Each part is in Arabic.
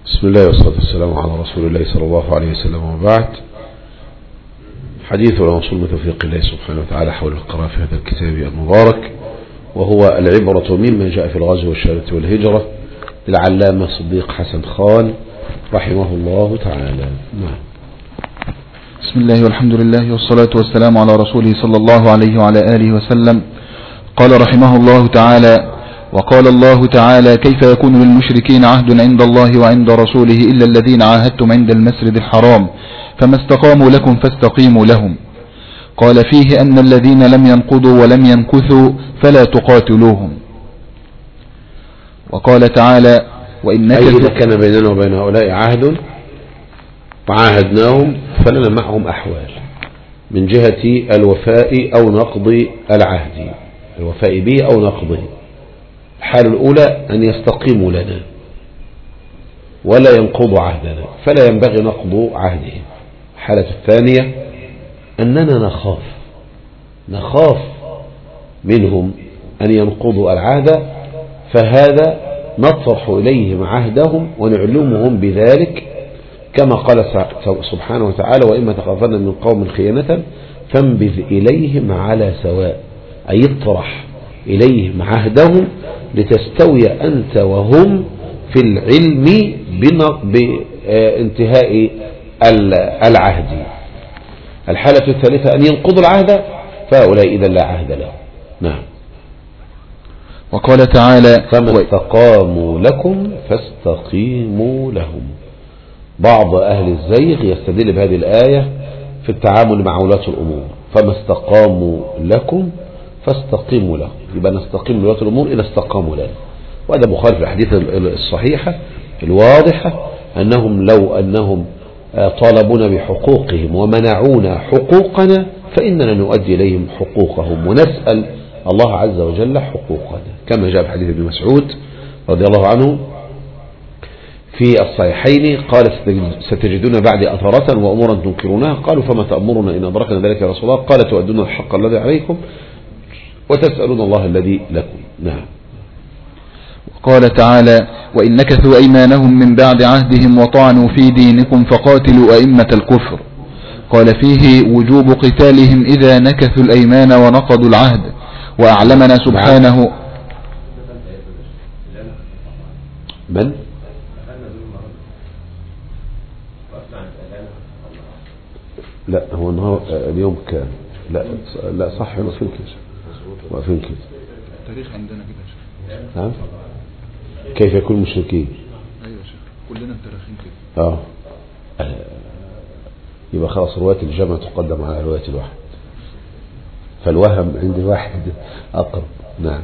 بسم الله والصلاة والسلام على رسول الله صلى الله عليه وسلم، وبعد. حديث الوصول من توفيق الله سبحانه وتعالى حول القراءة في هذا الكتاب المبارك، وهو العبرة مما جاء في الغزو والشهادة والهجرة للعلامة صديق حسن خان رحمه الله تعالى. نعم. بسم الله والحمد لله والصلاة والسلام على رسوله صلى الله عليه وعلى آله وسلم. قال رحمه الله تعالى: وقال الله تعالى: كيف يكون للمشركين عهد عند الله وعند رسوله إلا الذين عاهدتم عند المسجد الحرام فما استقاموا لكم فاستقيموا لهم. قال فيه أن الذين لم ينقضوا ولم ينكثوا فلا تقاتلوهم. وقال تعالى: وإن إذا كان بيننا وبين هؤلاء عهد وعاهدناهم فلنا معهم أحوال من جهة الوفاء أو نقض العهد، الوفاء به أو نقضه. الحالة الأولى أن يستقيموا لنا ولا ينقضوا عهدنا فلا ينبغي نقض عهدهم. الحالة الثانية أننا نخاف منهم أن ينقضوا العهد، فهذا نطرح إليهم عهدهم ونعلمهم بذلك، كما قال سبحانه وتعالى: وإما تخافن من قوم خيانة فانبذ إليهم على سواء، أي اطرح إليهم عهدهم لتستوي أنت وهم في العلم بانتهاء العهد. الحالة الثالثة أن ينقضوا العهد، فهؤلاء إذا لا عهد لهم. نعم. وقال تعالى: فما استقاموا لكم فاستقيموا لهم. بعض أهل الزيغ يستدل بهذه الآية في التعامل مع ولاة الأمور: فما استقاموا لكم فاستقيموا لهم، يبقى نستقيم لولاة الأمور إذا استقاموا لنا. وهذا مخالف الحديث الصحيحة الواضحة أنهم لو أنهم طالبونا بحقوقهم ومنعونا حقوقنا فإننا نؤدي إليهم حقوقهم ونسأل الله عز وجل حقوقنا، كما جاء في حديث ابن مسعود رضي الله عنه في الصحيحين قال: ستجدون بعد أثرة وأمورا تنكرونها. قالوا: فما تأمرنا إن أدركنا ذلك يا رسول الله؟ قال: تؤدون الحق الذي عليكم وتسألون الله الذي لكم. نعم. قال تعالى: وإن نكثوا أيمانهم من بعد عهدهم وطعنوا في دينكم فقاتلوا أئمة الكفر. قال فيه وجوب قتالهم إذا نكثوا الأيمان ونقضوا العهد. وأعلمنا سبحانه من؟ لا، هو النهار اليوم كان لا صح، واقفين كده واقفين كده. التاريخ عندنا كده يا شيخ. نعم. كيف يكون مشركين؟ ايوه يا شيخ، كلنا متاريخين كده. يبقى خلاص رواية الجمع تقدم على رواية الواحد، فالوهم عند الواحد أقرب. نعم.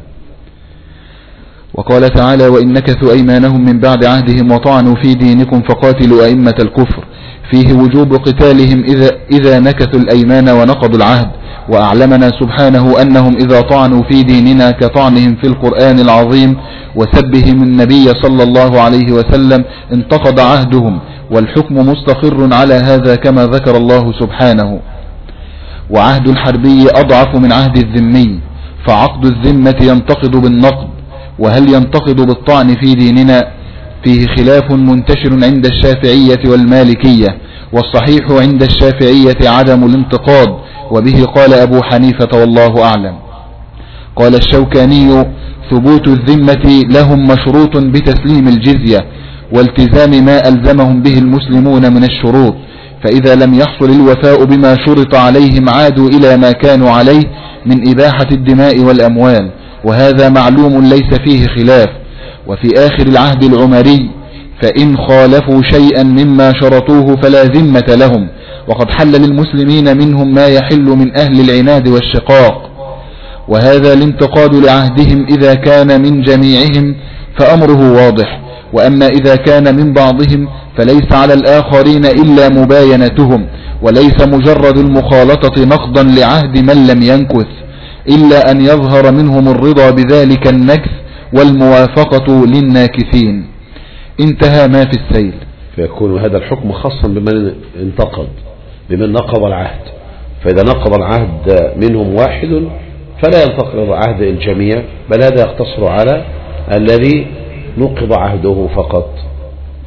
وقال تعالى: وإن نكثوا أيمانهم من بعد عهدهم وطعنوا في دينكم فقاتلوا أئمة الكفر. فيه وجوب قتالهم إذا نكثوا الأيمان ونقضوا العهد. وأعلمنا سبحانه أنهم إذا طعنوا في ديننا كطعنهم في القرآن العظيم وسبهم النبي صلى الله عليه وسلم انتقض عهدهم، والحكم مستقر على هذا كما ذكر الله سبحانه. وعهد الحربي أضعف من عهد الذمي، فعقد الذمة ينتقض بالنقض، وهل ينتقض بالطعن في ديننا؟ فيه خلاف منتشر عند الشافعية والمالكية، والصحيح عند الشافعية عدم الانتقاض، وبه قال أبو حنيفة والله أعلم. قال الشوكاني: ثبوت الذمة لهم مشروط بتسليم الجزية والتزام ما ألزمهم به المسلمون من الشروط، فإذا لم يحصل الوفاء بما شرط عليهم عادوا إلى ما كانوا عليه من إباحة الدماء والأموال، وهذا معلوم ليس فيه خلاف. وفي آخر العهد العمري: فإن خالفوا شيئا مما شرطوه فلا ذمة لهم، وقد حل للمسلمين منهم ما يحل من أهل العناد والشقاق. وهذا الانتقاد لعهدهم إذا كان من جميعهم فأمره واضح، وأما إذا كان من بعضهم فليس على الآخرين إلا مباينتهم، وليس مجرد المخالطة نقضا لعهد من لم ينكث، إلا أن يظهر منهم الرضا بذلك النكث والموافقة للناكثين. انتهى ما في السيل. فيكون هذا الحكم خاصا بمن انتقض، بمن نقض العهد. فإذا نقض العهد منهم واحد فلا ينتقض عهد الجميع، بل هذا يقتصر على الذي نقض عهده فقط.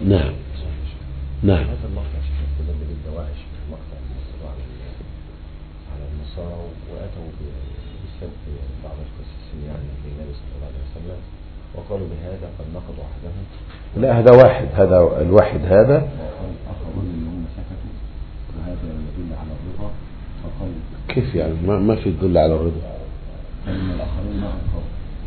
نعم نعم. هذا المقطع شيخ استدل بالدواعش في المقطع المصر على النصارى واتوا بالسب بعض القسيسين يعني للنبي صلى الله عليه وسلم وقالوا بهذا قد نقضوا عهدهم. لا هذا واحد، هذا الواحد هذا. اخرون منهم سكتوا وهذا يدل على الرضا فقالوا كيف يعني ما في يدل على الرضا؟ فإن الآخرين ما أنكروا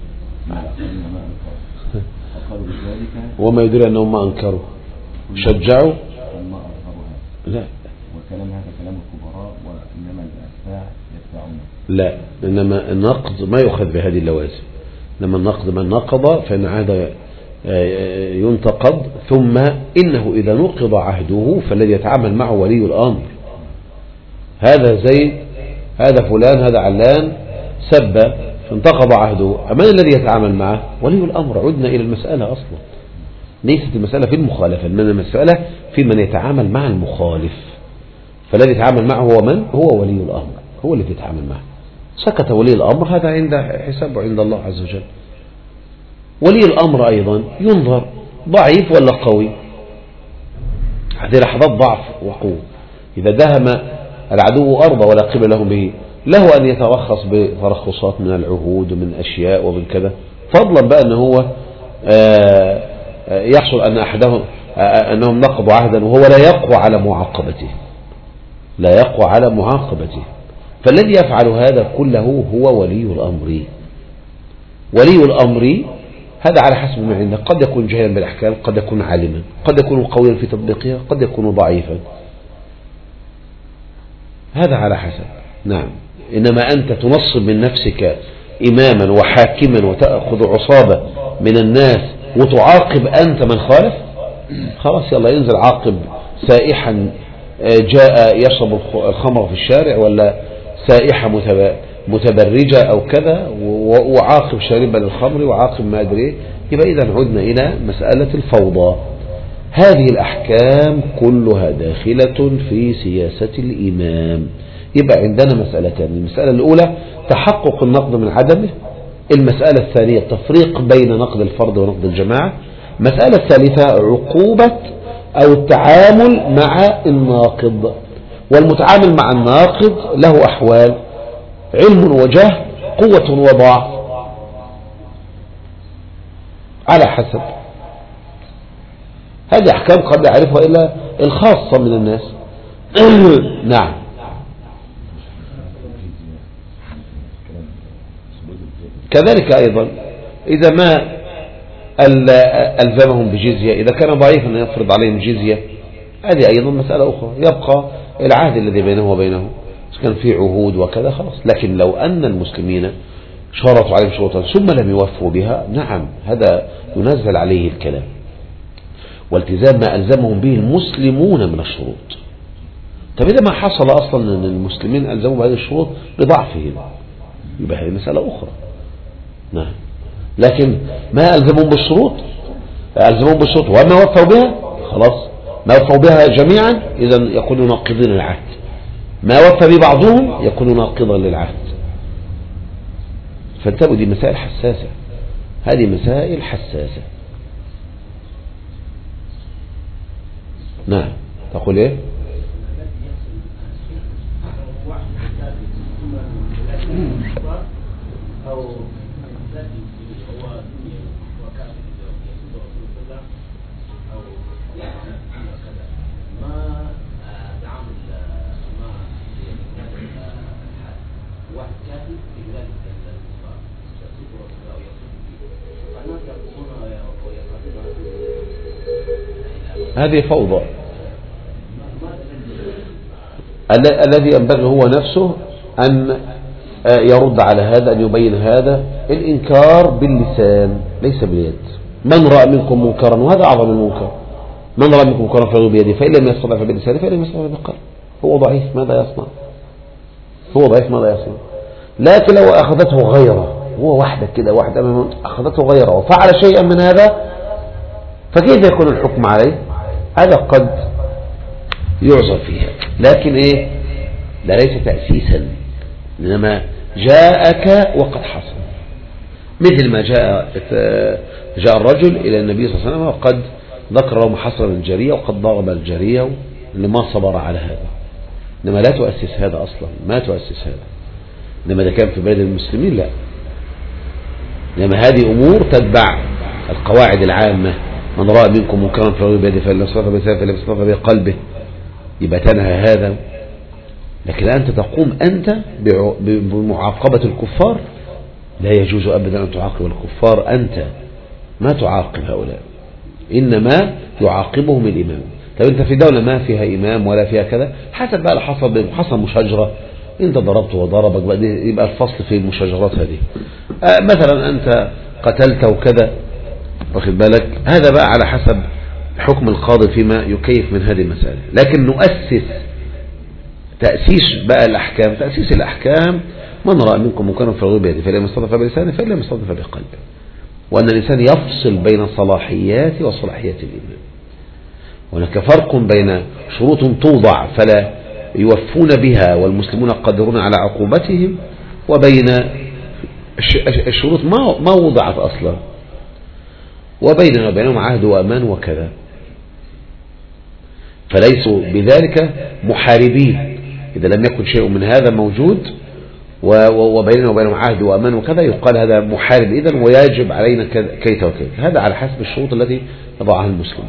فقالوا بذلك وما يدري أنهم ما أنكروا شجعوا ما أظهروا هذا. لا وكلام هذا كلام الكبراء وإنما الأتباع يتبعون. لا، إنما النقد ما يؤخذ بهذه اللوازم، إنما النقد من نقض فإن عاد ينتقد، ثم إنه إذا نقض عهده فالذي يتعامل معه ولي الأمر. هذا زيد، هذا فلان، هذا علان سب فانتقض عهده، من الذي يتعامل معه؟ ولي الأمر. عدنا إلى المسألة أصلا، ليست المسألة في المخالفة، إنما المسألة في من يتعامل مع المخالف. فالذي يتعامل معه هو من؟ هو ولي الأمر، هو الذي يتعامل معه. سكت ولي الأمر هذا عند حسابه عند الله عز وجل. ولي الأمر أيضا ينظر ضعيف ولا قوي، هذه لحظات ضعف وقوة. إذا دهم العدو أرضى ولا قبل لهم به، له أن يترخص بترخصات من العهود ومن أشياء ومن كذا، فضلا بقى أنه هو يحصل أن أنهم نقضوا عهدا وهو لا يقوى على معاقبته، لا يقوى على معاقبته. فالذي يفعل هذا كله هو ولي الأمر. ولي الأمر هذا على حسب ما عنده، قد يكون جاهلا بالأحكام، قد يكون عالما، قد يكون قويا في تطبيقها، قد يكون ضعيفا، هذا على حسب. نعم. إنما أنت تنصب من نفسك إماما وحاكما وتأخذ عصابة من الناس وتعاقب أنت من خالف، خلاص يلا ينزل عاقب سائحا جاء يشرب الخمر في الشارع، ولا سائحة متبرجة أو كذا، وعاقب شاربا الخمر وعاقب ما أدري. يبقى إذا عدنا إلى مسألة الفوضى. هذه الأحكام كلها داخلة في سياسة الإمام. يبقى عندنا مسألتان، المسألة الأولى تحقق النقد من عدمه، المسألة الثانية التفريق بين نقد الفرد ونقد الجماعة، المسألة الثالثة عقوبة أو التعامل مع الناقض. والمتعامل مع الناقض له أحوال: علم وجهل، قوة وضعف، على حسب. هذه أحكام قد يعرفها إلا الخاصة من الناس. نعم. كذلك أيضا إذا ما ألزمهم بجزية، إذا كان ضعيفا أن يفرض عليهم جزية، هذه أيضا مسألة أخرى، يبقى العهد الذي بينه وبينه، كان في عهود وكذا خلاص. لكن لو أن المسلمين شرطوا عليهم شروطا ثم لم يوفوا بها، نعم هذا ينزل عليه الكلام، والتزام ما ألزمهم به المسلمون من الشروط. طب إذا ما حصل أصلا أن المسلمين ألزموا بهذه الشروط لضعفهم، يبقى هذه مسألة أخرى. نعم. لكن ما ألزمهم بالشروط، ألزمهم بالشروط وما وفوا بها، خلاص ما وفوا بها جميعا، إذا يكونوا ناقضين العهد. ما وفى ببعضهم يكون ناقضا للعهد. فانتبهوا، دي مسائل حساسة، هذه مسائل حساسة. نعم. تقول ايه؟ هذه فوضى. الذي ينبغي هو نفسه أن يرد على هذا، أن يبين هذا. الإنكار باللسان ليس باليد. من رأى منكم منكرا، وهذا أعظم المنكر، من رأى منكم منكرا فله بيده، فإن لم يستطع فبلسانه، فإن لم يستطع بالقلب. هو ضعيف ماذا يصنع؟ هو ضعيف ماذا يصنع؟ لكن لو أخذته غيره، هو وحدك كده، واحد أمامه أخذته غيره وفعل شيئا من هذا، فكيف يكون الحكم عليه؟ هذا قد يعذر فيها، لكن إيه؟ لا ليس تأسيسا، إنما جاءك وقد حصل. مثل ما جاء الرجل إلى النبي صلى الله عليه وسلم وقد ذكر لهم حصر الجارية وقد ضرب الجارية لما صبر على هذا. إنما لا تؤسس هذا أصلا، ما تؤسس هذا. إنما ده كان في بلاد المسلمين لا. إنما هذه أمور تتبع القواعد العامة. من رأى منكم منكرا فليغيره بيده فإن لم يستطع بلسانه فإن لم يستطع بقلبه، يبقى تنهى هذا. لكن أنت تقوم أنت بمعاقبة الكفار، لا يجوز أبدا أن تعاقب الكفار. أنت ما تعاقب هؤلاء، إنما يعاقبهم الإمام. طب أنت في دولة ما فيها إمام ولا فيها كذا، حسب بقى حصل مشاجرة، أنت ضربت وضربك بقى، يبقى الفصل في المشاجرات هذه. مثلا أنت قتلت وكذا، واخد بالك، هذا بقى على حسب حكم القاضي فيما يكيف من هذه المسألة. لكن نؤسس تأسيس بقى الأحكام، تأسيس الأحكام من رأى منكم منكرا فليغيره بيده فإن لم يستطع بلسانه فإن لم يستطع بقلبه، وأن الإنسان يفصل بين صلاحيات وصلاحيات الإمام. هناك فرق بين شروط توضع فلا يوفون بها والمسلمون قادرون على عقوبتهم، وبين الشروط ما وضعت أصلا، وبيننا وبينهم عهد وأمان وكذا، فليسوا بذلك محاربين. إذا لم يكن شيء من هذا موجود وبيننا وبينهم عهد وأمان وكذا، يقال هذا محارب إذن ويجب علينا كيت وكيت. هذا على حسب الشروط التي يضعها المسلمون.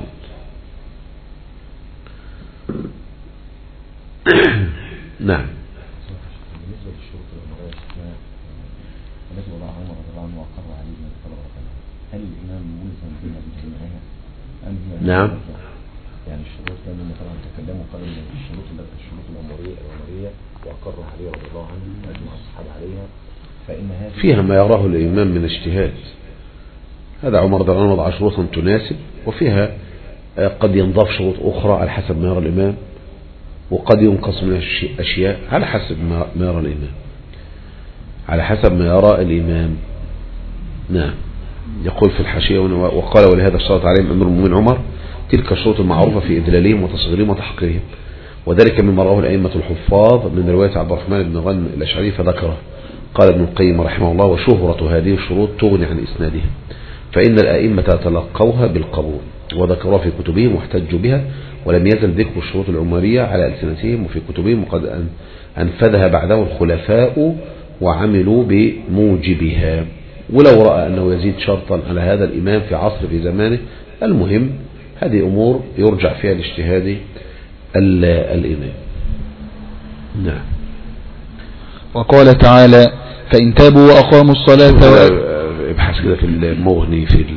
نعم. بالنسبة للشروط الأمرية التي وضعها عمر رضي الله عنه وأقر عليه من الطلبة، هل الإمام ملزم بها بجميعها أم هي؟ نعم. يعني الشروط لأنهم طبعا تكلموا قالوا إن الشروط الأمرية وأقر عليه رضي الله عنه وأجمع الصحابة عليها، فإن هذه فيها ما يراه الإمام من اجتهاد. هذا عمر رضي الله عنه وضع شروطا تناسب، وفيها قد ينضاف شروط أخرى على حسب ما يرى الإمام، وقد ينقص من أشياء على حسب ما يرى الإمام، على حسب ما يرى الإمام. نعم. يقول في الحاشية وقال ولهذا اشترط عليهم أمير المؤمنين عمر تلك الشروط المعروفة في إذلالهم وتصغيرهم وتحقيرهم، وذلك مما رواه الأئمة الحفاظ من رواية عبد الرحمن بن غنم الأشعري فذكره. قال ابن القيم رحمه الله وشهرة هذه الشروط تغني عن إسنادها، فإن الأئمة تلقوها بالقبول وذكروها في كتبهم واحتجوا بها، ولم يزل ذكر الشروط العمرية على ألسنتهم وفي كتبهم، وقد أنفذها بعده الخلفاء وعملوا بموجبها. ولو رأى أنه يزيد شرطا على هذا الإمام في عصر في زمانه، المهم هذه أمور يرجع فيها لاجتهاد الإمام. نعم. وقال تعالى فإن تابوا وأقاموا الصلاة ابحث كده في المغني في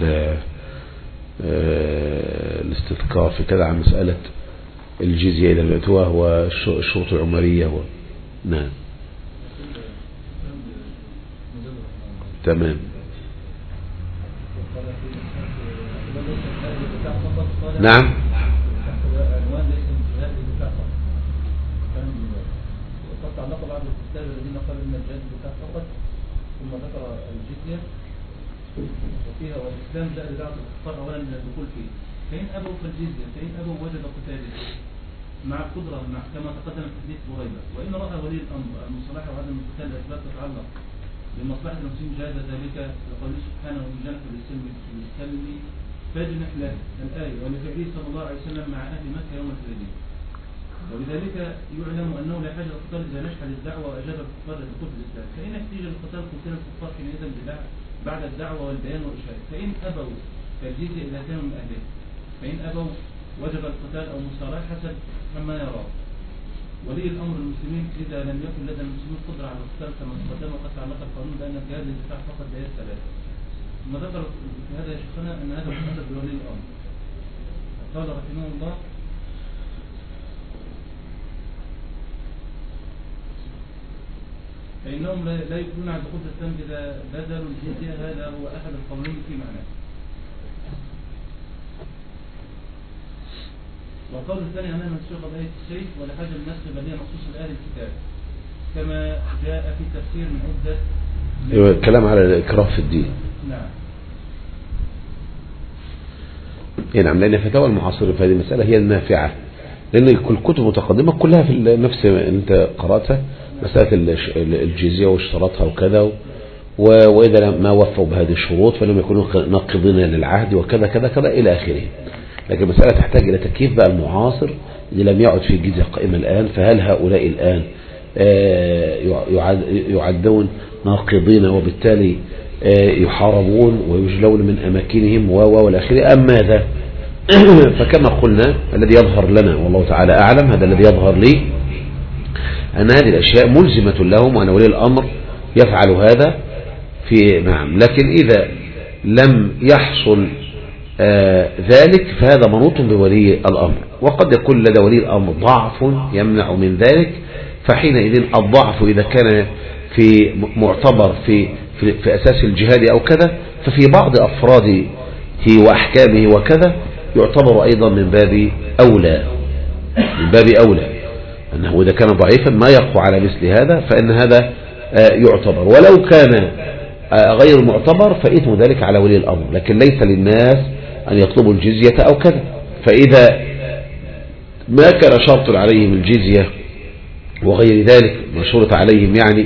الاستذكار في كذا عن مسألة الجزية إلى الأتواه والشروط العمرية نعم. تمام. نعم. ثم ذكر الجزية وفيها والإسلام جاء لدعوة الكفار أولا من الدخول فيه، فإن أبوا فالجزية، فإن أبوا وجب قتاله مع القدرة كما تقدم في حديث بريدة. وإن رأى ولي الأمر المصالحة وعدم القتال الأسباب تتعلق بمصلحة المسلمين جاز ذلك لقوله سبحانه ومن جنح بالسلم فاجنح له الآية، ولفعله صلى الله عليه وسلم مع أهل مكة يوم الحديبية. وبذلك يعلم أنه لا حاجة للقتال إذا نجح للدعوة وأجاب الكفار لدخول الإسلام، فإن احتاج للقتال قتل الكفار حينئذ بعد الدعوة والبيان والإشارة. فإن أبوا فالجزية إذا كانوا من أهله، فإن أبوا وجب القتال أو مصارعة حسب ما يراه ولي الأمر المسلمين إذا لم يكن لدى المسلمين قدرة على القتال كما تقدم وقد تعلق القانون بأن الجهاد للدفاع فقط لا يستلزم. ثم ذكر في هذا يا شيخنا أن هذا محدد بولي الأمر. قال رحمه الله فإنهم لا يكونون على دخول الإسلام إذا بذلوا الجزية. هذا هو أحد القولين في معناه. والقول الثاني أنها منسوخة بآية السيف ولحاجة النسخ بل هي مخصوص لأهل الكتاب كما جاء في تفسير من عدة الكلام على الإكراه في الدين. نعم. نعم، لأن فتاوى المعاصرين في هذه المسألة هي النافعة، لأن كل كتب متقدمة كلها في نفس أنت قرأتها مسألة الجزية واشتراطها وكذا، وإذا ما وفوا بهذه الشروط فلم يكونوا ناقضين للعهد وكذا كذا كذا إلى آخره. لكن المسألة تحتاج إلى تكييف بقى المعاصر اللي لم يعد في الجزية قائمة الآن. فهل هؤلاء الآن يعدون ناقضين وبالتالي يحاربون ويجلون من أماكنهم والآخر أم ماذا؟ فكما قلنا الذي يظهر لنا والله تعالى أعلم، هذا الذي يظهر لي أن هذه الأشياء ملزمة لهم وأن ولي الأمر يفعل هذا في نعم. لكن إذا لم يحصل ذلك فهذا منوط بولي الأمر، وقد يكون لدى ولي الأمر ضعف يمنع من ذلك، فحينئذ الضعف إذا كان في معتبر في أساس الجهاد أو كذا، ففي بعض أفراده وأحكامه وكذا يعتبر أيضا من باب أولى أنه إذا كان ضعيفا ما يقوى على مثل هذا فإن هذا يعتبر، ولو كان غير معتبر فإثم ذلك على ولي الأمر، لكن ليس للناس أن يطلبوا الجزية أو كذا. فإذا ما كان شرط عليهم الجزية وغير ذلك مشروط عليهم يعني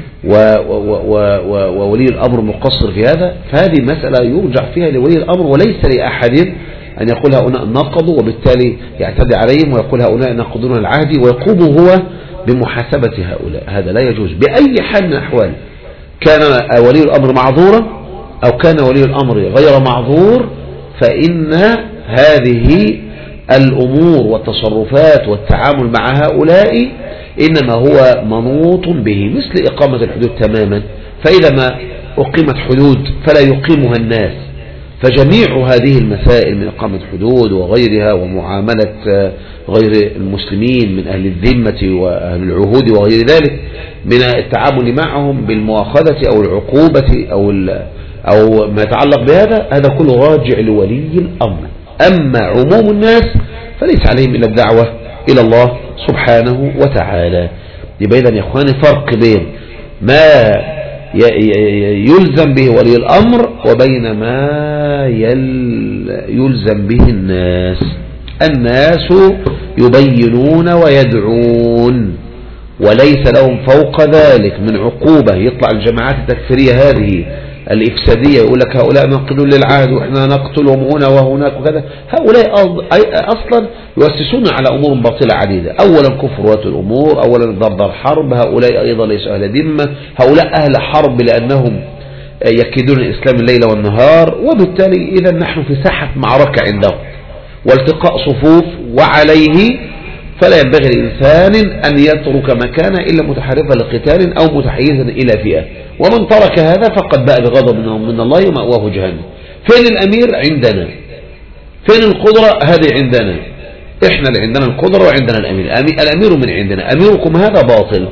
وولي الأمر مقصر في هذا، فهذه مسألة يرجع فيها لولي الأمر، وليس لأحد أن يقول هؤلاء نقضوا وبالتالي يعتدي عليهم ويقول هؤلاء نقضون العهد ويقوم هو بمحاسبة هؤلاء. هذا لا يجوز بأي حال من الأحوال، كان ولي الأمر معذورا أو كان ولي الأمر غير معذور، فإن هذه الأمور والتصرفات والتعامل مع هؤلاء إنما هو منوط به، مثل إقامة الحدود تماما. فإذا ما أقيمت حدود فلا يقيمها الناس، فجميع هذه المسائل من إقامة حدود وغيرها ومعاملة غير المسلمين من أهل الذمة وأهل العهود وغير ذلك من التعامل معهم بالمؤاخذة أو العقوبة أو ما يتعلق بهذا، هذا كله راجع لولي الأمر. أما عموم الناس فليس عليهم إلا الدعوة إلى الله سبحانه وتعالى. يبقى إذن يا إخواني فرق بين ما يلزم به ولي الأمر وبين ما يلزم به الناس. الناس يبينون ويدعون وليس لهم فوق ذلك من عقوبة. يطلع الجماعات التكفيرية هذه الإفسادية يقول لك هؤلاء نقضون للعهد وإحنا نقتلهم هنا وهناك وكذا، هؤلاء أصلا يؤسسون على أمور باطلة عديدة. أولا كفرات الأمور، أولا ضرب الحرب، هؤلاء أيضا ليسوا أهل ذمة، هؤلاء أهل حرب لأنهم يكيدون الإسلام الليل والنهار، وبالتالي إذا نحن في ساحة معركة عندهم والتقاء صفوف، وعليه فلا ينبغي الإنسان أن يترك مكانه إلا متحرفا لقتال أو متحيزا إلى فئة، ومن ترك هذا فقد باء بغضب من الله ومأواه جهنم. فين الأمير؟ عندنا. فين القدرة؟ هذه عندنا. إحنا اللي عندنا القدرة وعندنا الأمير. الأمير من عندنا، أميركم هذا باطل.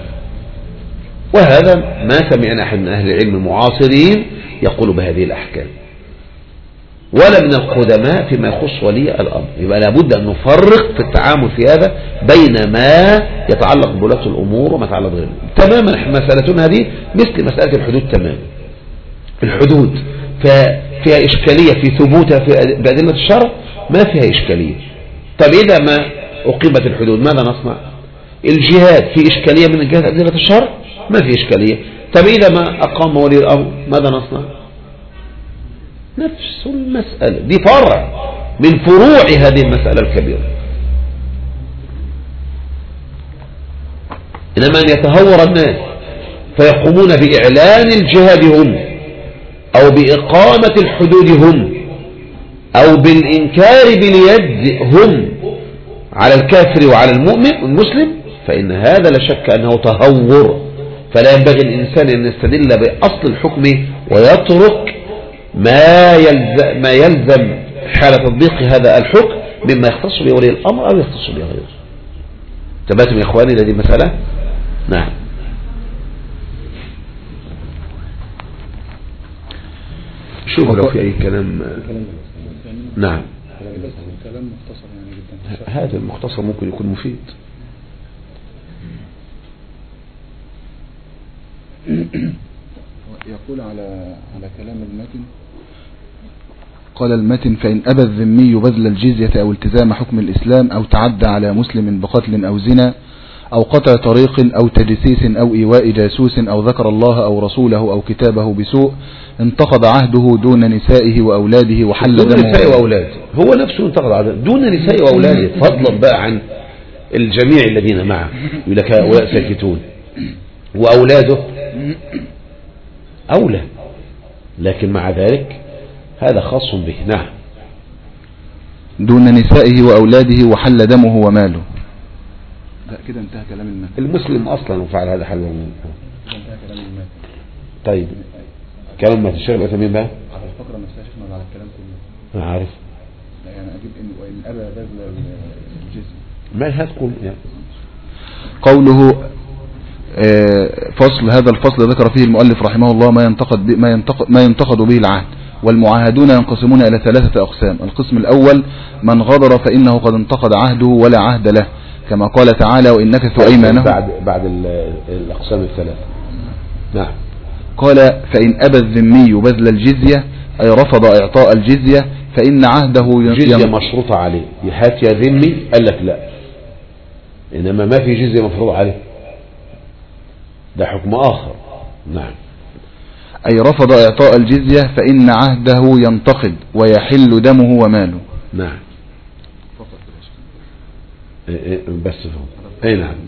وهذا ما سمعنا أحد من أهل العلم المعاصرين يقول بهذه الأحكام ولا من القدماء فيما يخص ولي الأمر. يبقى لابد أن نفرق في التعامل في هذا بين ما يتعلق بولاة الأمور وما يتعلق بغيره. تماما مسألتنا هذه مثل مسألة الحدود تماما. الحدود فيها إشكالية في ثبوتها بأدلة الشرع، ما فيها إشكالية. طب إذا ما أقيمت الحدود ماذا نصنع؟ الجهاد في إشكالية من جهة أدلة الشرع؟ ما في إشكالية. طب إذا ما أقام ولي الأمر ماذا نصنع؟ نفس المسألة، دي فرع من فروع هذه المسألة الكبيرة. إنما أن يتهور الناس فيقومون بإعلان الجهاد هم أو بإقامة الحدود هم أو بالإنكار باليد هم على الكافر وعلى المؤمن والمسلم، فإن هذا لا شك أنه تهور. فلا ينبغي الإنسان أن يستدل بأصل الحكم ويترك ما يلزم حالة تطبيق هذا الحكم مما يختص به ولي الأمر أو يختص به غيره. تباتم يا إخواني لدي مسألة. نعم. شوف لو في أي كلام. نعم. كلام مختصر يعني جدا. هذا المختصر ممكن يكون مفيد. يقول على كلام المتن، قال المتن: فإن أبى الذمي بذل الجزية أو التزام حكم الإسلام أو تعدى على مسلم بقتل أو زنا أو قطع طريق أو تجسيس أو إيواء جاسوس أو ذكر الله أو رسوله أو كتابه بسوء انتقض عهده دون نسائه وأولاده وحل دمه. دون نسائه وأولاده، هو نفسه انتقض عهده دون نسائه وأولاده، فضلا بقى عن الجميع الذين معه. يقول لك هؤلاء ساكتون، وأولاده أولى، لكن مع ذلك هذا خاص به. نعم. دون نسائه وأولاده وحل دمه وماله. كده انتهى كلام المال. المسلم أصلا وفعل هذا حل دمه. انتهى كلام المال. طيب كلام ما تشتغل الأثمين بقى على الفقرة نفسها شفنا على الكلام كله. أنا عارف. يعني أجيب إن أبى بذل الجزء ما هتقول يعني. قوله فصل. هذا الفصل ذكر فيه المؤلف رحمه الله ما ينتقد به العهد. والمعاهدون ينقسمون إلى 3 أقسام. القسم الأول من غدر فإنه قد انتقد عهده ولا عهد له، كما قال تعالى وإن نكثوا أيمانهم. بعد الأقسام ال3. نعم. قال فإن أبى الذمي بذل الجزية أي رفض إعطاء الجزية فإن عهده جزية مشروطة عليه. هات يا ذمي، قال لك لا، إنما ما في جزية مفروض عليه، ده حكم آخر. نعم. أي رفض إعطاء الجزية فإن عهده ينتقد ويحل دمه وماله. نعم. بس فهم. أي نعم.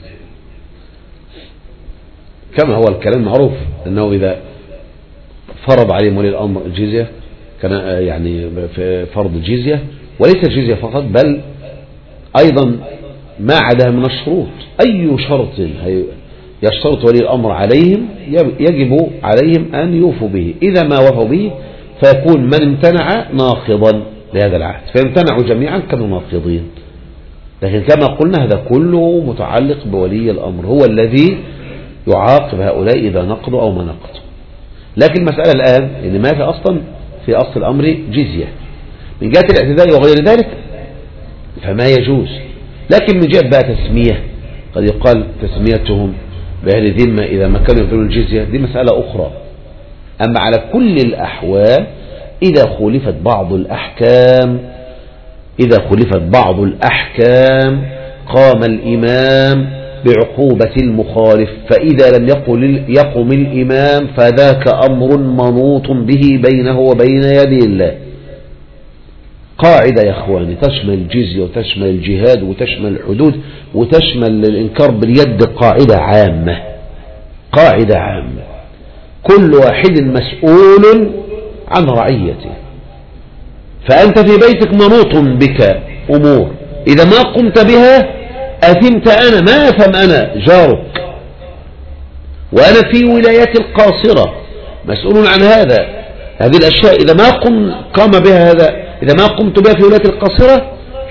كما هو الكلام معروف أنه إذا فرض عليه ولي الأمر الجزية كان يعني في فرض الجزية، وليس الجزية فقط بل أيضا ما عدا من الشروط. أي شرط يشترط ولي الأمر عليهم يجب عليهم أن يوفوا به. إذا ما وفوا به فيكون من امتنع ناقضا لهذا العهد، فيمتنعوا جميعا كانوا ناقضين. لكن كما قلنا هذا كله متعلق بولي الأمر، هو الذي يعاقب هؤلاء إذا نقضوا أو ما نقضوا. لكن المسألة الآن إن ما في أصلا في أصل الأمر جزية من جهة الاعتداء وغير ذلك فما يجوز. لكن من جهة بقى تسمية، قد يقال تسميتهم بأهل ذمة إذا ما كانوا يبذلون الجزية، دي مسألة أخرى. أما على كل الأحوال إذا خلفت بعض الأحكام قام الإمام بعقوبة المخالف، فإذا لم يقم الإمام فذاك أمر منوط به بينه وبين يدي الله. قاعدة يا أخواني تشمل الجزية وتشمل الجهاد وتشمل الحدود وتشمل الإنكار باليد. قاعدة عامة، كل واحد مسؤول عن رعيته. فأنت في بيتك منوط بك أمور، إذا ما قمت بها أثمت. أنا ما أثم، أنا جارك، وأنا في ولايتي القاصرة مسؤول عن هذه الأشياء. إذا ما قام بها إذا ما قمت بها في ولايتي القاصرة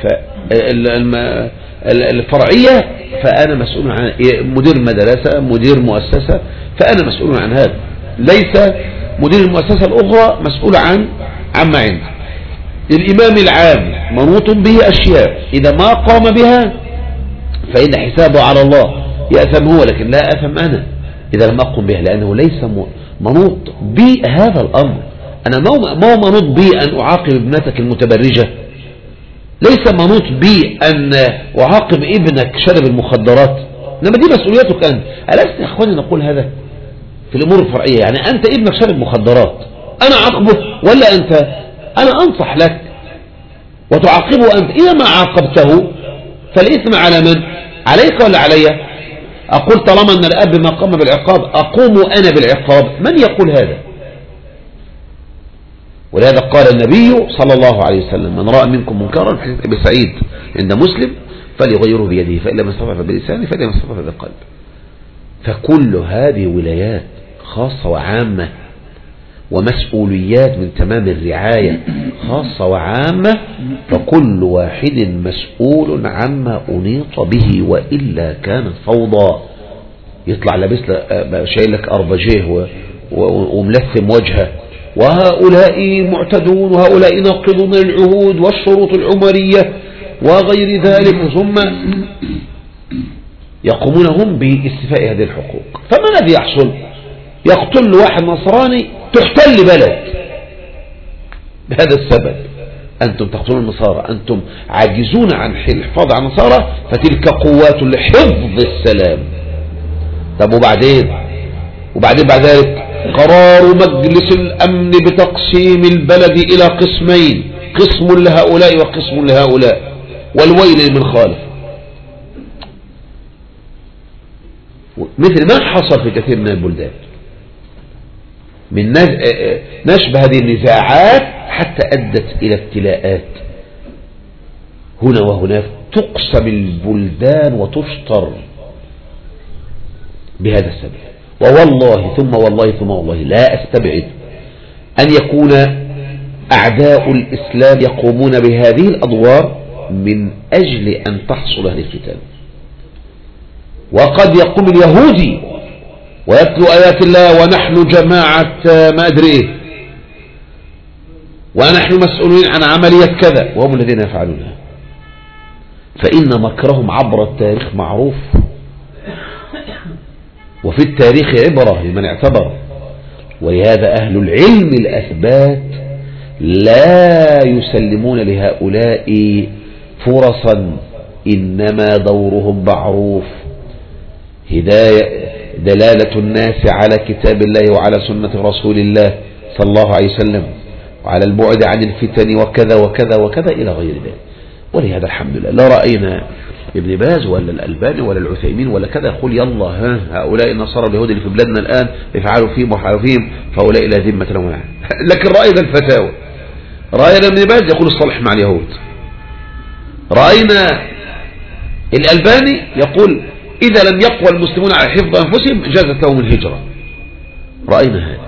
الفرعية فأنا مسؤول عن مدير مدرسة، مدير مؤسسة، فأنا مسؤول عن هذا. ليس مدير المؤسسة الأخرى مسؤول عن عما عنده. الإمام العام منوط به أشياء، إذا ما قام بها فإن حسابه على الله، يأثم هو لكن لا أثم أنا إذا لم أقم بها، لأنه ليس منوط بي هذا الأمر. أنا ما منوط بي أن أعاقب ابنتك المتبرجة، ليس منوط بي أن أعاقب ابنك شرب المخدرات، إنما دي مسؤوليتك أنت. ألست يا أخواني نقول هذا في الأمور الفرعية؟ يعني أنت ابنك شرب مخدرات، أنا أعاقبه ولا أنت؟ أنا أنصح لك وتعاقبه أنت. إذا ما عاقبته فالإثم على من؟ عليك ولا علي؟ أقول طالما أن الأب ما قام بالعقاب أقوم أنا بالعقاب. من يقول هذا؟ ولهذا قال النبي صلى الله عليه وسلم من رأى منكم منكرا، حديث أبي سعيد عند مسلم، فليغيره بيده، فإن لم يستطع فبلسانه، فإن لم يستطع فبقلبه. فكل هذه ولايات خاصة وعامة ومسؤوليات من تمام الرعاية خاصة وعامة، فكل واحد مسؤول عما أنيط به، وإلا كانت فوضى. يطلع لابس شايل لك أربجيه وملثم وجهه، وهؤلاء معتدون وهؤلاء ناقضون العهود والشروط العمرية وغير ذلك، ثم يقومون هم باستيفاء هذه الحقوق. فما الذي يحصل؟ يقتل واحد نصراني تحتل بلد بهذا السبب، أنتم تقتلون النصارى، أنتم عاجزون عن الحفاظ على النصارى، فتلك قوات لحفظ السلام. طب وبعدين بعد ذلك قرار مجلس الأمن بتقسيم البلد إلى قسمين، قسم لهؤلاء وقسم لهؤلاء، والويل لمن خالف. مثل ما حصل في كثير من البلدان من نشب هذه النزاعات حتى أدت إلى ابتلاءات هنا وهناك، تقسم البلدان وتشطر بهذا السبب. ووالله ثم والله ثم والله لا أستبعد أن يكون أعداء الإسلام يقومون بهذه الأدوار من أجل أن تحصل هذه الفتن. وقد يقوم اليهودي ويتلو آيات الله ونحن جماعة ما أدري إيه، ونحن مسؤولين عن عملية كذا، وهم الذين يفعلونها. فإن مكرهم عبر التاريخ معروف، وفي التاريخ عبرة لمن اعتبر. ولهذا أهل العلم الأثبات لا يسلمون لهؤلاء فرصا، إنما دورهم معروف، هداية دلالة الناس على كتاب الله وعلى سنة رسول الله صلى الله عليه وسلم، وعلى البعد عن الفتن وكذا وكذا وكذا إلى غير ذلك. ولهذا الحمد لله لا رأينا ابن باز ولا الألباني ولا العثيمين ولا كذا يقول يلا هؤلاء النصارى اليهود اللي في بلادنا الآن يفعلوا فيهم وحالوا فيهم فهؤلاء لا ذمة لهم. لكن رأينا الفتاوى، رأينا ابن باز يقول الصلح مع اليهود، رأينا الألباني يقول إذا لم يقوى المسلمون على حفظ أنفسهم جازت لهم الهجرة. رأينا هذا.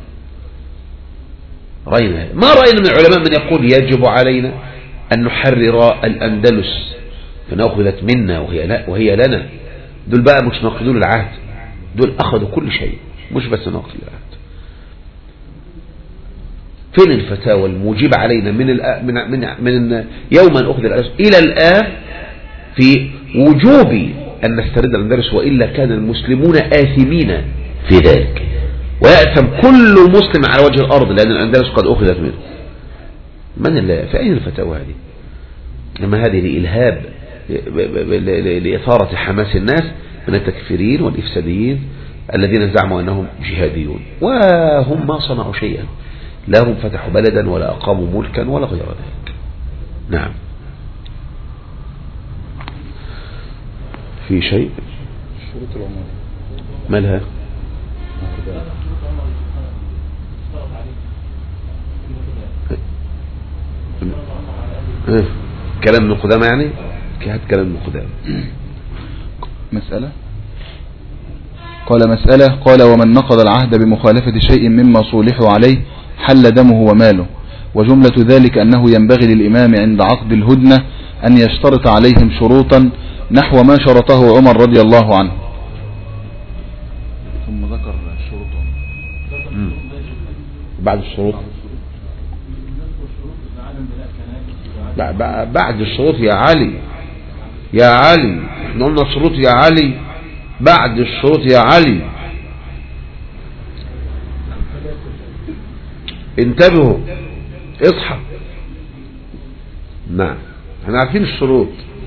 ما رأينا من العلماء من يقول يجب علينا أن نحرر الأندلس فنأخذت منا وهي لنا. دول بقى مش ناقضون العهد، دول أخذوا كل شيء، مش بس ناقض العهد. فين الفتاوى الموجبة علينا من يوم أن أخذ الأندلس إلى الآن في وجوب أن نسترد الأندلس، وإلا كان المسلمون آثمين في ذلك، ويأثم كل مسلم على وجه الأرض لأن الأندلس قد أخذت منه. فأين الفتاوى هذه؟ لما هذه لإلهاب لإثارة حماس الناس من التكفيرين والإفساديين الذين زعموا أنهم جهاديون، وهم ما صنعوا شيئا، لا هم فتحوا بلدا ولا أقاموا ملكا ولا غير ذلك. نعم. في شيء شروط العمر مالها؟ كلام ابن قدامة يعني كهات كلام ابن قدامة. مسألة قال ومن نقض العهد بمخالفة شيء مما صولحوا عليه حل دمه وماله. وجملة ذلك أنه ينبغي للإمام عند عقد الهدنة أن يشترط عليهم شروطا نحو ما شرطه عمر رضي الله عنه. ثم ذكر الشروط بعد الشروط بعد الشروط يا علي احنا قلنا الشروط يا علي، بعد الشروط يا علي، انتبهوا اصحى. نعم احنا عارفين الشروط،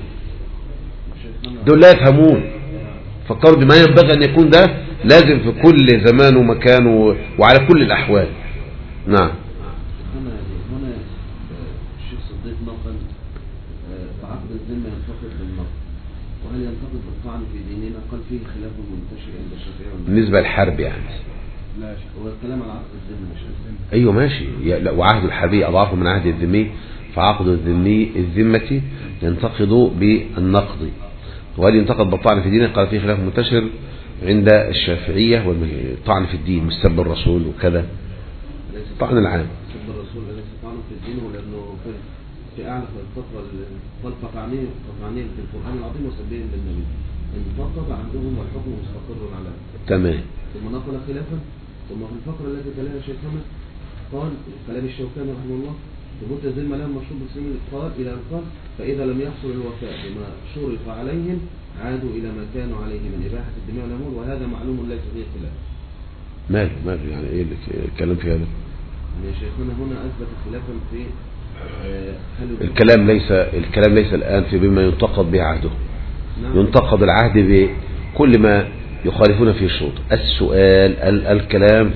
دول لا يفهمون، فكروا بما ينبغي أن يكون ده لازم في كل زمان ومكان وعلى كل الأحوال. نعم. هنا الشيخ صديق نقل فعقد الذمة ينتقد بالنقد، وهل ينتقد بالطعن في ديننا؟ قال فيه خلاف منتشر عند الشافعية بالنسبة للحرب يعني. لا هو الكلام على عقد الذمة مش الذمة. أيوه ماشي، وعهد الحربي أضعف من عهد الذمي، فعقد الذمة ينتقد بالنقد. وهل ينتقد بالطعن في دينه؟ قال فيه خلاف منتشر عند الشافعية، والطعن في الدين مستب الرسول وكذا، طعن العام. مستب الرسول ليس طعن في الدين، ولأنه في أعلى الفترة والقطعنية في القرآن العظيم وسبيل للنبي انتقد عندهم والحكم مستقر على. تمام. ثم نقل خلافا، ثم في الفقرة التي تلاها شيخنا قال كلام الشوكاني رحمه الله ثبوت الذمة لهم مشروط بالسلم، قال إلى أن قال فإذا لم يحصل الوفاء بما شرط عليهم عادوا إلى ما كانوا عليه من إباحة الدماء والأموال، وهذا معلوم ليس فيه خلاف. ماله يعني إيه اللي الكلام في هذا؟ يعني شيخنا هنا أثبت خلافا في الكلام ليس الآن في بما ينتقد به عهده. ينتقد العهد بكل ما يخالفون فيه الشروط. السؤال الكلام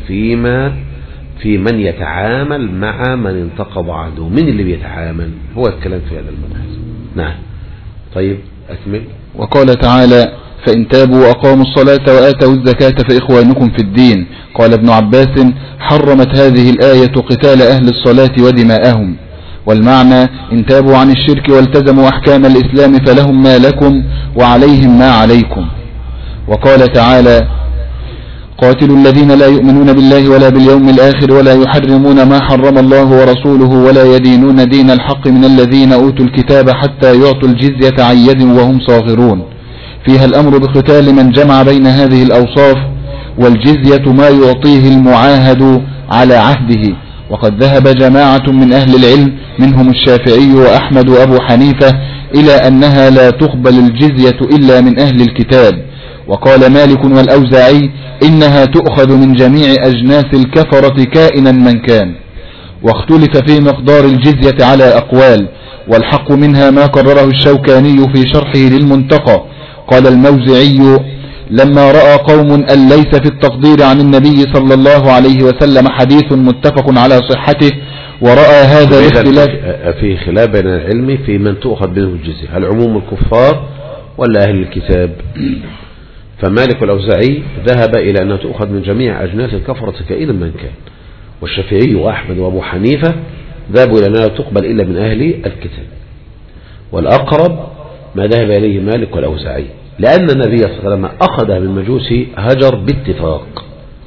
في من يتعامل مع من انتقض عهده. من اللي بيتعامل؟ هو الكلام في هذا المبحث. نعم. طيب أكمل. وقال تعالى: فإن تابوا وأقاموا الصلاة وآتوا الزكاة فإخوانكم في الدين. قال ابن عباس: حرمت هذه الآية قتال أهل الصلاة ودماءهم. والمعنى: إن تابوا عن الشرك والتزموا أحكام الإسلام فلهم ما لكم وعليهم ما عليكم. وقال تعالى: قاتلوا الذين لا يؤمنون بالله ولا باليوم الآخر ولا يحرمون ما حرم الله ورسوله ولا يدينون دين الحق من الذين أوتوا الكتاب حتى يعطوا الجزية عن يد وهم صاغرون. فيها الأمر بقتال من جمع بين هذه الأوصاف، والجزية ما يعطيه المعاهد على عهده. وقد ذهب جماعة من أهل العلم منهم الشافعي وأحمد وأبو حنيفة إلى أنها لا تقبل الجزية إلا من أهل الكتاب. وقال مالك والأوزاعي: إنها تؤخذ من جميع أجناس الكفرة كائنا من كان. واختلف في مقدار الجزية على أقوال، والحق منها ما قرره الشوكاني في شرحه للمنتقى. قال الموزعي: لما رأى قوم أن ليس في التقدير عن النبي صلى الله عليه وسلم حديث متفق على صحته، ورأى هذا الاختلاف. في خلاف بين العلم في من تؤخذ منه الجزية، هل عموم الكفار ولا أهل الكتاب؟ فمالك والأوزاعي ذهب إلى أنها تؤخذ من جميع أجناس الكفرة كائنا من كان، والشافعي وأحمد وأبو حنيفة ذهبوا إلى أنها تقبل إلا من أهل الكتاب. والأقرب ما ذهب إليه مالك والأوزاعي، لأن النبي صلى الله عليه وسلم أخذها من مجوس هجر باتفاق،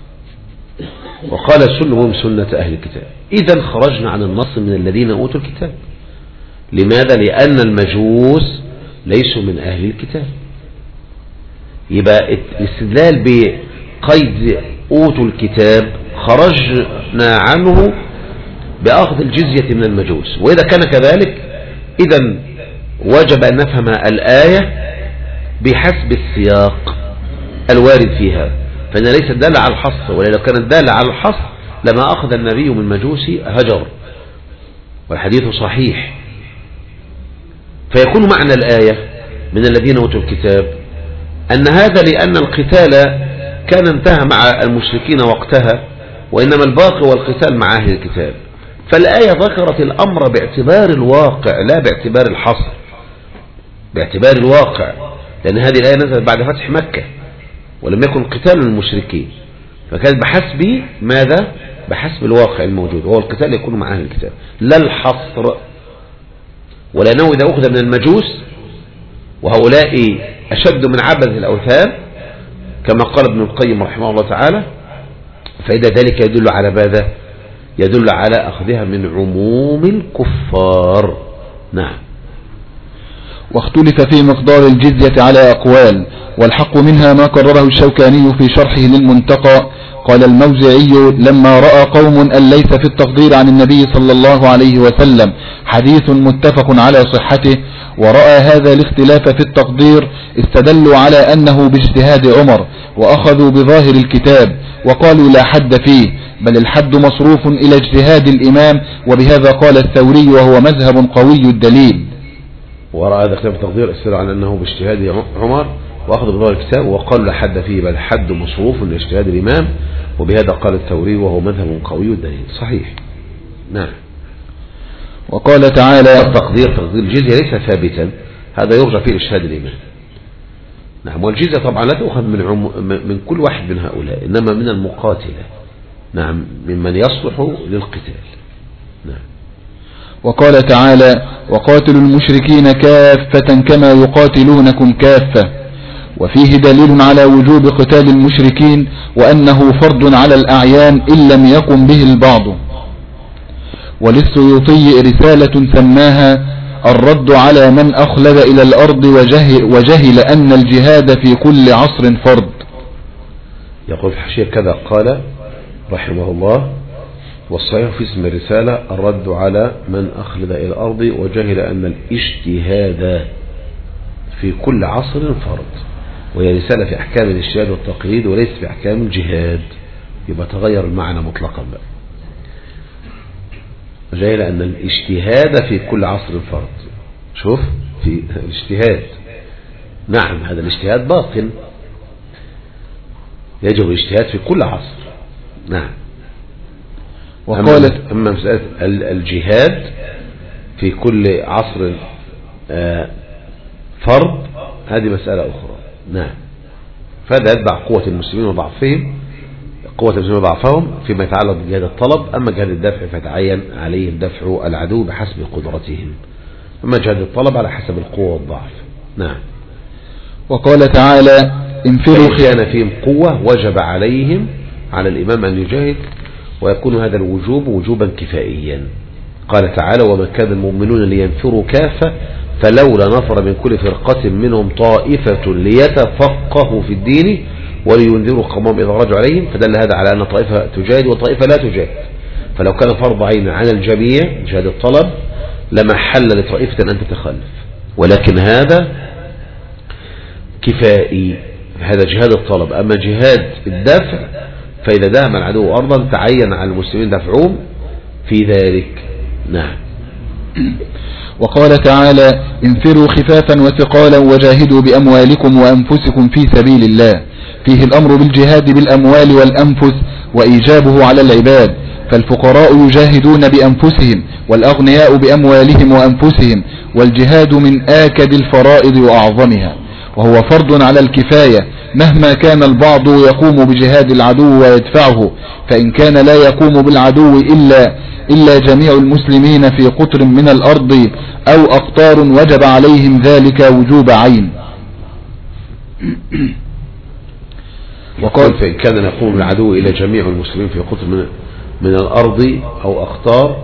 وقال: سنهم سنة أهل الكتاب. إذن خرجنا عن النص من الذين أوتوا الكتاب. لماذا؟ لأن المجوس ليسوا من أهل الكتاب. يبقى الاستدلال بقيد أوتوا الكتاب خرجنا عنه بأخذ الجزية من المجوس. وإذا كان كذلك إذن وجب أن نفهم الآية بحسب السياق الوارد فيها، فإن ليس دالة على الحصر، ولو كانت دالة على الحصر لما أخذ النبي من مجوس هجر، والحديث صحيح. فيكون معنى الآية من الذين أوتوا الكتاب أن هذا لأن القتال كان انتهى مع المشركين وقتها، وإنما الباقي والقتال مع أهل الكتاب. فالآية ذكرت الأمر باعتبار الواقع لا باعتبار الحصر، باعتبار الواقع، لأن هذه الآية نزلت بعد فتح مكة ولم يكن قتال المشركين، فكانت بحسب ماذا؟ بحسب الواقع الموجود، وهو القتال يكون مع أهل الكتاب لا الحصر. ولأنه إذا أخذ من المجوس وهؤلاء أشد من عبد الأوثان كما قال ابن القيم رحمه الله تعالى، فإذا ذلك يدل على ماذا؟ يدل على أخذها من عموم الكفار. نعم. واختلف في مقدار الجزية على أقوال، والحق منها ما قرره الشوكاني في شرحه للمنتقى. قال الموزعي: لما رأى قوم أن ليس في التقدير عن النبي صلى الله عليه وسلم حديث متفق على صحته، ورأى هذا الاختلاف في التقدير، استدلوا على أنه باجتهاد عمر، وأخذوا بظاهر الكتاب وقالوا لا حد فيه، بل الحد مصروف إلى اجتهاد الإمام. وبهذا قال الثوري وهو مذهب قوي الدليل. ورأى هذا اختلاف التقدير استدلوا على أنه باجتهاد عمر وأخذوا بظاهر الكتاب وقالوا لا حد فيه، بل الحد مصروف إلى اجتهاد الإمام. وبهذا قال الثوري وهو مذهب قوي الدليل. صحيح. نعم. وقال تعالى: تقدير الجزية ليس ثابتا، هذا يرجع فيه اجتهاد الإمام. نعم. والجزية طبعا لا تؤخذ من كل واحد من هؤلاء، إنما من المقاتلة. نعم، ممن يصلح للقتال. نعم. وقال تعالى: وقاتلوا المشركين كافة كما يقاتلونكم كافة. وفيه دليل على وجوب قتال المشركين، وأنه فرض على الأعيان إن لم يقم به البعض. وللسيوطي رسالة سماها الرد على من أخلد إلى الأرض وجهل أن الجهاد في كل عصر فرض. يقول في حاشية كذا قال رحمه الله: والصحيح في اسم الرسالة الرد على من أخلد إلى الأرض وجهل أن الاجتهاد في كل عصر فرض. وهي رسالة في أحكام الاجتهاد والتقليد وليس في أحكام الجهاد، يبقى تغير المعنى مطلقا بقى. جاي لأن الاجتهاد في كل عصر فرض. شوف في الاجتهاد، نعم هذا الاجتهاد باق، يجب الاجتهاد في كل عصر. نعم. وقالت أما مسألة الجهاد في كل عصر فرض هذه مسألة أخرى. نعم. فهذا يتبع قوة المسلمين وضعفهم، قوة المسلمين وضعفهم فيما يتعلق بجهاد الطلب. أما جهاد الدفع فيتعين عليهم دفع العدو بحسب قدرتهم، أما جهاد الطلب على حسب القوة والضعف. نعم. وقال تعالى انفروا كان فيهم قوة وجب عليهم على الإمام أن يجاهد، ويكون هذا الوجوب وجوبا كفائيا. قال تعالى وما كان المؤمنون لينفروا كافة فلولا نفر من كل فرقة منهم طائفة ليتفقهوا في الدين ولينذروا قومهم إذا رجعوا عليهم، فدل هذا على أن طائفة تجاهد وطائفة لا تجاهد. فلو كان فرض عين على الجميع جهاد الطلب لما حل لطائفة أن تتخلف، ولكن هذا كفائي، هذا جهاد الطلب. أما جهاد الدفع فإذا دهم العدو أرضا تعين على المسلمين دفعهم في ذلك. نعم. وقال تعالى انفروا خفافا وثقالا وجاهدوا بأموالكم وأنفسكم في سبيل الله، فيه الأمر بالجهاد بالأموال والأنفس وإيجابه على العباد، فالفقراء يجاهدون بأنفسهم والأغنياء بأموالهم وأنفسهم، والجهاد من آكد الفرائض وأعظمها، وهو فرض على الكفاية مهما كان البعض يقوم بجهاد العدو ويدفعه، فإن كان لا يقوم بالعدو إلا جميع المسلمين في قطر من الأرض أو أقطار وجب عليهم ذلك وجوب عين. وقال فإن كان يقوم بالعدو إلى جميع المسلمين في قطر من الأرض أو أقطار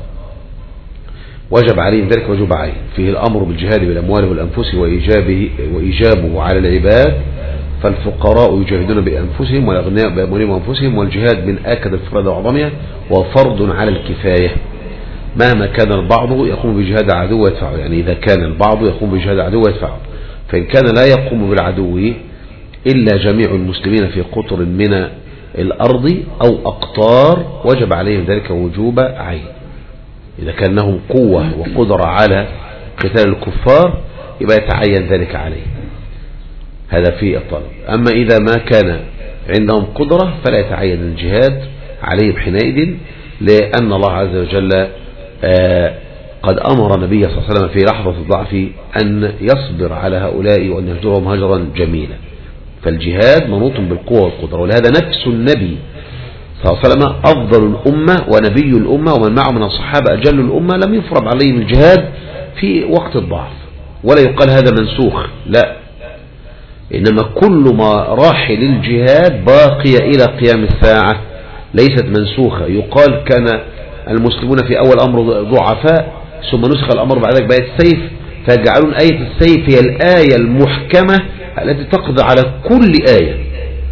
وجب عليهم ذلك وجوب عين، فيه الأمر بالجهاد بالأموال والأنفس وإيجابه على العباد، فالفقراء يجاهدون بأنفسهم والأغنياء بأموالهم وأنفسهم، والجهاد من آكد الفرائض وأعظمها وفرض على الكفاية مهما كان البعض يقوم بجهاد العدو ويدفعه. يعني إذا كان البعض يقوم بجهاد العدو ويدفعه، فإن كان لا يقوم بالعدو إلا جميع المسلمين في قطر من الأرض أو أقطار وجب عليهم ذلك وجوب عين. إذا كان لهم قوة وقدرة على قتال الكفار يبقى يتعين ذلك عليه، هذا في الطلب. أما إذا ما كان عندهم قدرة فلا يتعين الجهاد عليهم حينئذ، لأن الله عز وجل قد أمر النبي صلى الله عليه وسلم في لحظة الضعف أن يصبر على هؤلاء وأن يهجرهم هجرا جميلا. فالجهاد منوط بالقوة والقدرة، ولهذا نفس النبي صلى الله عليه وسلم أفضل الأمة ونبي الأمة ومن معه من الصحابة أجل الأمة لم يفرض عليهم الجهاد في وقت الضعف، ولا يقال هذا منسوخ، لا، إنما كل مراحل الجهاد باقية إلى قيام الساعة ليست منسوخة. يقال كان المسلمون في أول أمر ضعفاء ثم نسخ الأمر بعد ذلك بآية السيف، فيجعلون آية السيف هي الآية المحكمة التي تقضي على كل آية.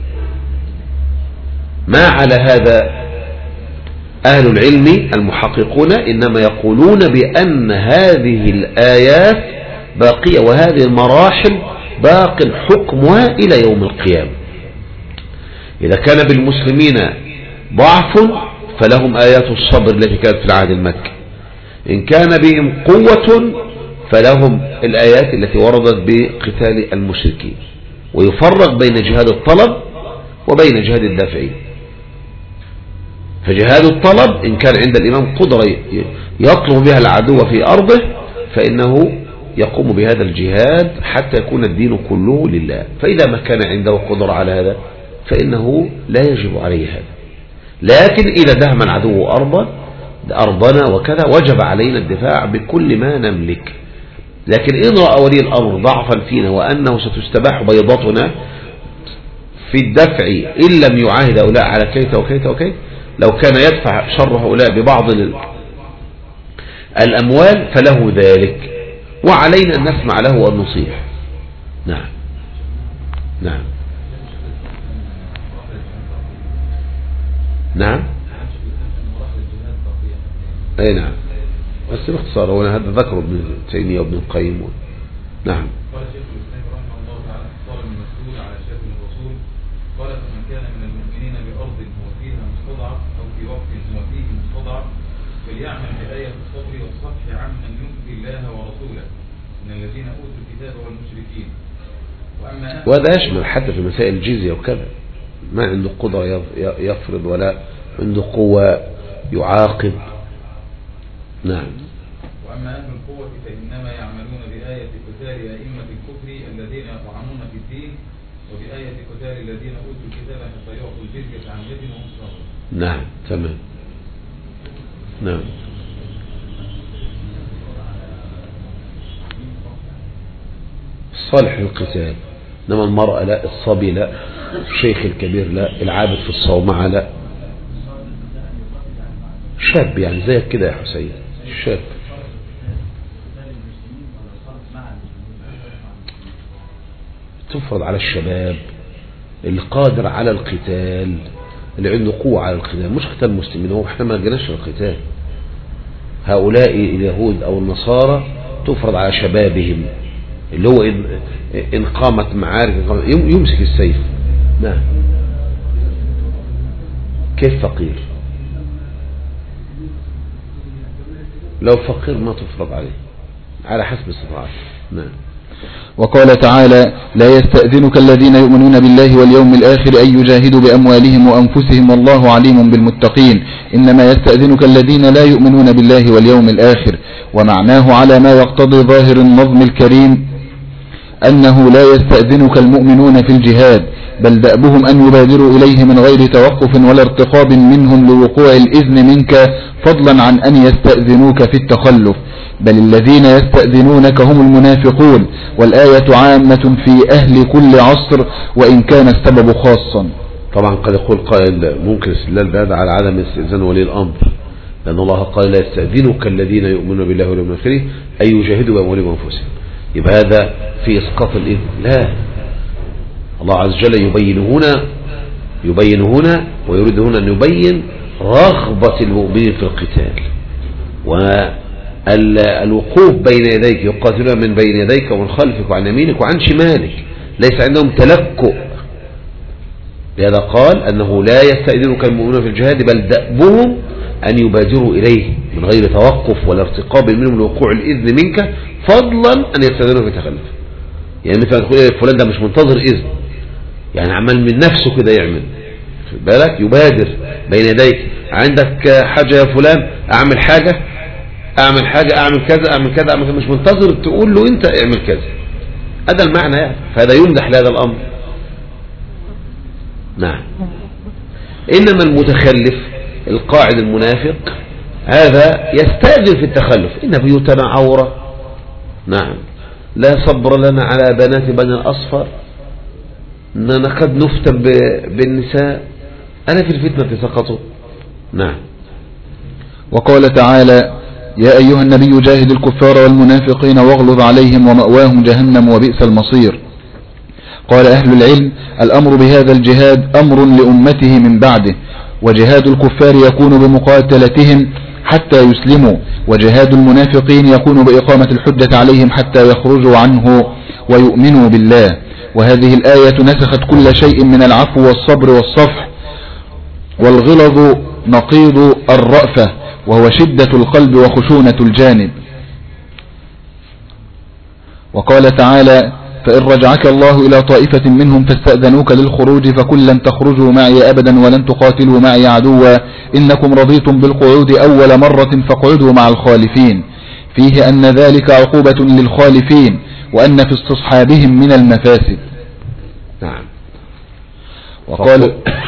ما على هذا أهل العلم المحققون إنما يقولون بأن هذه الآيات باقية وهذه المراحل باق حكمها إلى يوم القيامة. إذا كان بالمسلمين ضعف فلهم آيات الصبر التي كانت في العهد المكي، إن كان بهم قوة فلهم الآيات التي وردت بقتال المشركين. ويفرق بين جهاد الطلب وبين جهاد الدافع. فجهاد الطلب إن كان عند الإمام قدرة يطلب بها العدو في أرضه فإنه يقوم بهذا الجهاد حتى يكون الدين كله لله. فإذا ما كان عنده قدرة على هذا فإنه لا يجب عليه هذا. لكن إذا دهم العدو أرضنا وكذا وجب علينا الدفاع بكل ما نملك. لكن إن رأى ولي الأمر ضعفا فينا وأنه ستستباح بيضتنا في الدفع إن لم يعاهد هؤلاء على كيت وكيت وكيت، لو كان يدفع شر هؤلاء ببعض الأموال فله ذلك، وعلينا أن نسمع له والنصيح. نعم نعم نعم أي نعم، بس باختصار هو هذا ذكر ابن تيمية وابن القيم. نعم. قال شيخ الإسلام رحمه الله تعالى قال من مسؤول على شاف الرسول قال فمن كان من المؤمنين بأرض هو فيها مستضعف أو في وقت هو فيه مستضعف فليعمل بآية الصبر والصفح عمن يؤذي الله ورسوله من الذين أوتوا الكتاب والمشركين. وهذا يشمل حتى في مسائل الجزية وكذا، ما عنده قدرة يفرض ولا عنده قوة يعاقب. نعم. وأما أهل القوة فإنما يعملون بآية قتال أئمة الكفر الذين يطعنون في الدين، وبآية قتال الذين أوتوا الكتاب حتى يعطوا الجزية عن يد وهم صاغرون. نعم تمام. نعم. صالح للقتال، إنما المرأة لا، الصبي لا، الشيخ الكبير لا، العابد في الصومعة لا، شاب يعني زيك كده يا حسين، شاب. تفرض على الشباب القادر على القتال، اللي عنده قوة على القتال، مش قتال المسلمين، هو احنا ما جناش القتال. هؤلاء اليهود او النصارى تفرض على شبابهم، اللي هو إن قامت معارك يمسك السيف. نعم. كيف فقير؟ لو فقير ما تفرض عليه، على حسب استطاعته. نعم. وقال تعالى: لا يستأذنك الذين يؤمنون بالله واليوم الآخر أن يجاهدوا بأموالهم وأنفسهم والله عليم بالمتقين. إنما يستأذنك الذين لا يؤمنون بالله واليوم الآخر. ومعناه على ما يقتضي ظاهر النظم الكريم أنه لا يستأذنك المؤمنون في الجهاد، بل دأبهم أن يبادروا إليه من غير توقف ولا ارتقاب منهم لوقوع الإذن منك، فضلا عن أن يستأذنوك في التخلف. بل الذين يستأذنونك هم المنافقون، والآية عامة في أهل كل عصر وإن كان السبب خاصا. طبعا قد يقول قائل ممكن استدلال بهذا على عدم استئذان ولي الأمر، لأن الله قال: لا يستأذنك الذين يؤمنون بالله واليوم الآخر أن يجاهدوا بأموالهم وأنفسهم. يبقى هذا في إسقاط الإذن. لا، الله عز وجل يبين هنا ويريد هنا أن يبين رغبة المؤمنين في القتال، والوقوف بين يديك، يقاتلون من بين يديك ومن خلفك وعن يمينك وعن شمالك، ليس عندهم تلكؤ. لهذا قال أنه لا يستأذنك المؤمنون في الجهاد، بل دأبهم أن يبادروا إليه من غير توقف ولا ارتقاب منهم لوقوع الإذن منك، فضلا أن يستأذنوا في تخلف. يعني مثلا تقول فلان ده مش منتظر إذن، يعني عمل من نفسه كده يعمل، بالك يبادر بين يديك، عندك حاجة يا فلان أعمل حاجة أعمل كذا، مش منتظر تقول له أنت اعمل كذا. هذا المعنى يعني، فهذا يمدح لهذا الأمر. نعم. إنما المتخلف القاعد المنافق هذا يستأذن في التخلف: إن بيوتنا عورة، نعم، لا صبر لنا على بنات بني الأصفر، إننا قد نفتن بالنساء، أنا في الفتنة سقطوا. نعم. وقال تعالى: يا أيها النبي جاهد الكفار والمنافقين واغلظ عليهم ومأواهم جهنم وبئس المصير. قال أهل العلم: الأمر بهذا الجهاد أمر لأمته من بعده، وجهاد الكفار يكون بمقاتلتهم حتى يسلموا، وجهاد المنافقين يكون بإقامة الحجة عليهم حتى يخرجوا عنه ويؤمنوا بالله. وهذه الآية نسخت كل شيء من العفو والصبر والصفح. والغلظ نقيض الرأفة، وهو شدة القلب وخشونة الجانب. وقال تعالى: فإن رجعك الله إلى طائفة منهم فاستأذنوك للخروج فقل لن تخرجوا معي أبدا ولن تقاتلوا معي عدوا إنكم رضيتم بالقعود أول مرة فاقعدوا مع الخالفين، فيه أن ذلك عقوبة للخالفين، وأن في استصحابهم من المفاسد. نعم. وقال: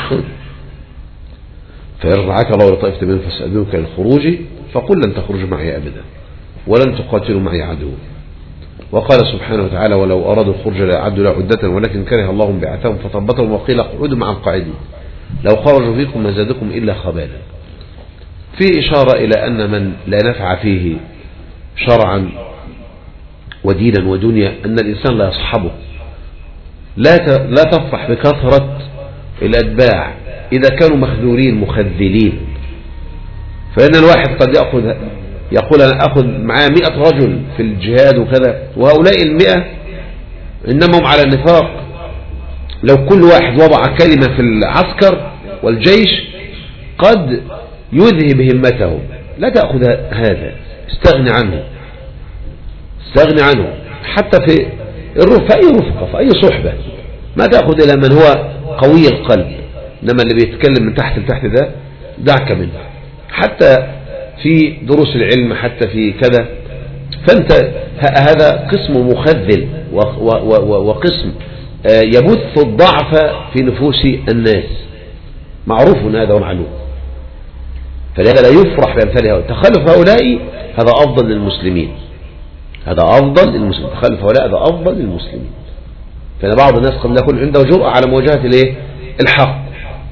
فإن رجعك الله إلى طائفة منهم فاستأذنوك للخروج فقل لن تخرجوا معي أبدا ولن تقاتلوا معي عدوا. وقال سبحانه وتعالى: ولو أرادوا الخروج لأعدوا له عدة ولكن كره الله بعثهم فثبتهم وقيل اقعدوا مع القاعدين لو خرجوا فيكم ما زادكم إلا خبالا. في إشارة إلى أن من لا نفع فيه شرعا ودينا ودنيا أن الإنسان لا يصحبه، لا تفرح بكثرة الأتباع إذا كانوا مخذولين مخذلين، فإن الواحد قد يقول أنا أخذ معاه 100 رجل في الجهاد وكذا، وهؤلاء 100 إنما هم على النفاق. لو كل واحد وضع كلمة في العسكر والجيش قد يذهب همتهم لا تأخذ هذا، استغني عنه، استغني عنه. حتى في أي رفقة، في أي صحبة، ما تأخذ إلى من هو قوي القلب، إنما اللي بيتكلم من تحت لتحت ده دعك منه. حتى في دروس العلم، حتى في كذا، فأنت هذا قسم مخذل وقسم يبث الضعف في نفوس الناس، معروف هذا ومعلوم. فلهذا لا يفرح بأمثال هؤلاء. تخلف هؤلاء هذا أفضل للمسلمين، هذا أفضل للمسلمين، تخلف هؤلاء هذا أفضل للمسلمين. فإن بعض الناس قد لا يكون عنده جرأة على مواجهة الحق.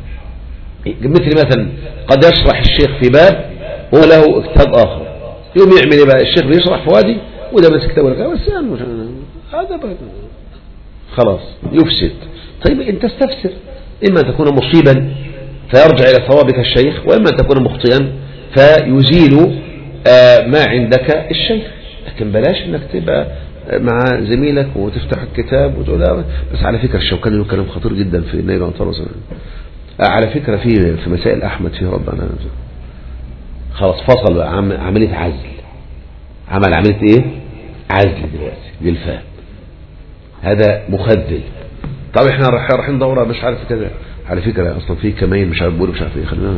مثلا قد يشرح الشيخ في باب هو له كتاب آخر، يوم يعمل بقى الشيخ بيشرح في وادي وده ماسك كتاب بس هذا خلاص يفسد. طيب أنت استفسر، إما أن تكون مصيبا فيرجع إلى صوابك الشيخ، وإما أن تكون مخطئا فيزيل ما عندك الشيخ. لكن بلاش انك تبقى مع زميلك وتفتح الكتاب وتقول بس على فكرة الشوكاني له كلام خطير جدا في نيل الأنصار، على فكرة في مسائل أحمد فيه ربنا، خلاص فصل عملية عزل، عمل عملية ايه؟ عزل دلوقتي بالفهم. هذا مخذل. طب احنا رايحين دورة مش عارف كذا، على فكرة اصلا في كمين مش عارف بيقولوا مش عارف ايه، خلينا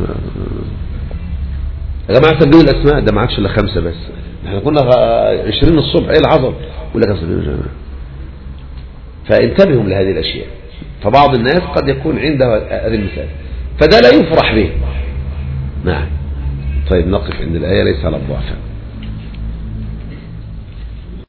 يا جماعة سجلوا الاسماء، ده ما عادش الا 5 بس، احنا كنا 20 الصبح ايه العظم، يقول لك اصلا. فانتبهوا لهذه الاشياء. فبعض الناس قد يكون عنده هذه المثال، فده لا يفرح به. نعم. طيب نقف عند الآية ليس على الضعف.